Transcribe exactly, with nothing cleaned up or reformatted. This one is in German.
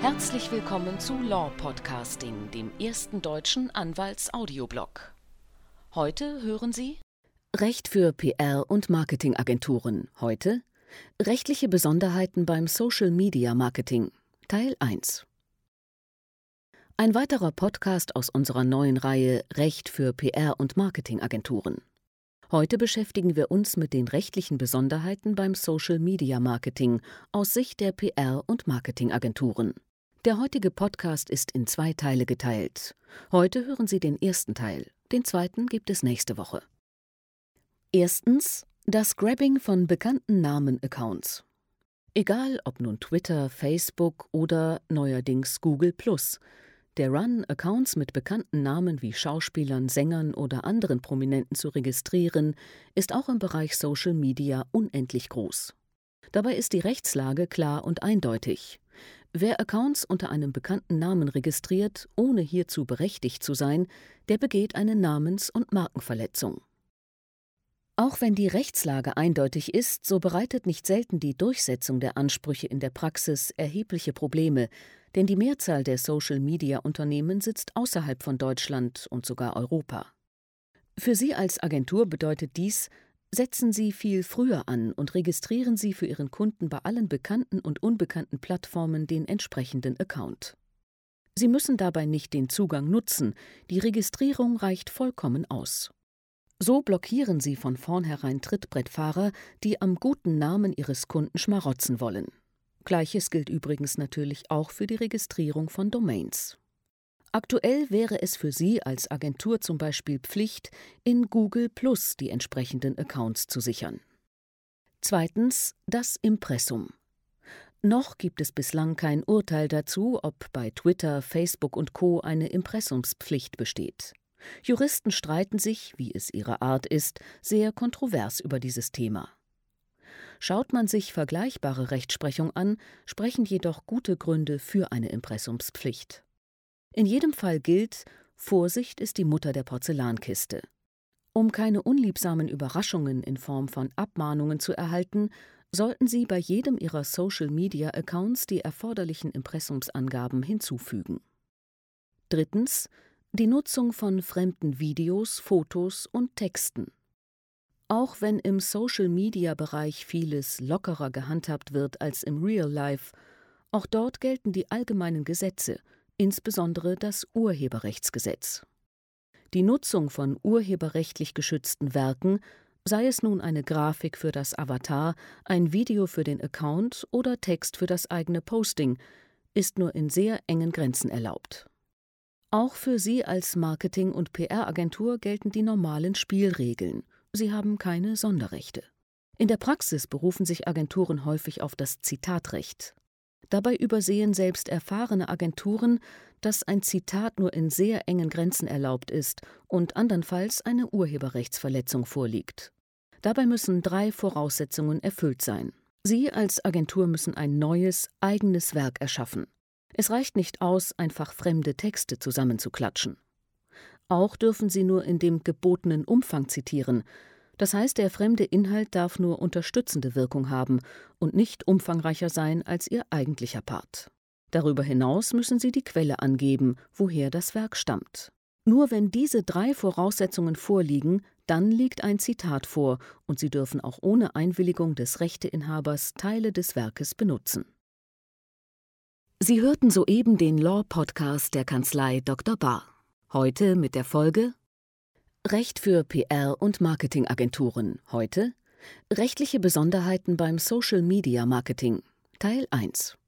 Herzlich willkommen zu Law Podcasting, dem ersten deutschen Anwalts-Audioblog. Heute hören Sie Recht für P R- und Marketingagenturen. Heute rechtliche Besonderheiten beim Social-Media-Marketing, Teil eins. Ein weiterer Podcast aus unserer neuen Reihe Recht für P R- und Marketingagenturen. Heute beschäftigen wir uns mit den rechtlichen Besonderheiten beim Social-Media-Marketing aus Sicht der P R- und Marketingagenturen. Der heutige Podcast ist in zwei Teile geteilt. Heute hören Sie den ersten Teil, den zweiten gibt es nächste Woche. Erstens das Grabbing von bekannten Namen-Accounts. Egal ob nun Twitter, Facebook oder neuerdings Google plus, der Run, Accounts mit bekannten Namen wie Schauspielern, Sängern oder anderen Prominenten zu registrieren, ist auch im Bereich Social Media unendlich groß. Dabei ist die Rechtslage klar und eindeutig. Wer Accounts unter einem bekannten Namen registriert, ohne hierzu berechtigt zu sein, der begeht eine Namens- und Markenverletzung. Auch wenn die Rechtslage eindeutig ist, so bereitet nicht selten die Durchsetzung der Ansprüche in der Praxis erhebliche Probleme, denn die Mehrzahl der Social-Media-Unternehmen sitzt außerhalb von Deutschland und sogar Europa. Für Sie als Agentur bedeutet dies: Setzen Sie viel früher an und registrieren Sie für Ihren Kunden bei allen bekannten und unbekannten Plattformen den entsprechenden Account. Sie müssen dabei nicht den Zugang nutzen, die Registrierung reicht vollkommen aus. So blockieren Sie von vornherein Trittbrettfahrer, die am guten Namen Ihres Kunden schmarotzen wollen. Gleiches gilt übrigens natürlich auch für die Registrierung von Domains. Aktuell wäre es für Sie als Agentur zum Beispiel Pflicht, in Google plus die entsprechenden Accounts zu sichern. Zweitens das Impressum. Noch gibt es bislang kein Urteil dazu, ob bei Twitter, Facebook und Co. eine Impressumspflicht besteht. Juristen streiten sich, wie es ihre Art ist, sehr kontrovers über dieses Thema. Schaut man sich vergleichbare Rechtsprechung an, sprechen jedoch gute Gründe für eine Impressumspflicht. In jedem Fall gilt, Vorsicht ist die Mutter der Porzellankiste. Um keine unliebsamen Überraschungen in Form von Abmahnungen zu erhalten, sollten Sie bei jedem Ihrer Social-Media-Accounts die erforderlichen Impressumsangaben hinzufügen. Drittens die Nutzung von fremden Videos, Fotos und Texten. Auch wenn im Social-Media-Bereich vieles lockerer gehandhabt wird als im Real Life, auch dort gelten die allgemeinen Gesetze, insbesondere das Urheberrechtsgesetz. Die Nutzung von urheberrechtlich geschützten Werken, sei es nun eine Grafik für das Avatar, ein Video für den Account oder Text für das eigene Posting, ist nur in sehr engen Grenzen erlaubt. Auch für Sie als Marketing- und P R-Agentur gelten die normalen Spielregeln. Sie haben keine Sonderrechte. In der Praxis berufen sich Agenturen häufig auf das Zitatrecht. Dabei übersehen selbst erfahrene Agenturen, dass ein Zitat nur in sehr engen Grenzen erlaubt ist und andernfalls eine Urheberrechtsverletzung vorliegt. Dabei müssen drei Voraussetzungen erfüllt sein. Sie als Agentur müssen ein neues, eigenes Werk erschaffen. Es reicht nicht aus, einfach fremde Texte zusammenzuklatschen. Auch dürfen Sie nur in dem gebotenen Umfang zitieren. Das heißt, der fremde Inhalt darf nur unterstützende Wirkung haben und nicht umfangreicher sein als Ihr eigentlicher Part. Darüber hinaus müssen Sie die Quelle angeben, woher das Werk stammt. Nur wenn diese drei Voraussetzungen vorliegen, dann liegt ein Zitat vor und Sie dürfen auch ohne Einwilligung des Rechteinhabers Teile des Werkes benutzen. Sie hörten soeben den Law-Podcast der Kanzlei Doktor Bahr. Heute mit der Folge Recht für P R- und Marketingagenturen. Heute rechtliche Besonderheiten beim Social-Media-Marketing, Teil eins.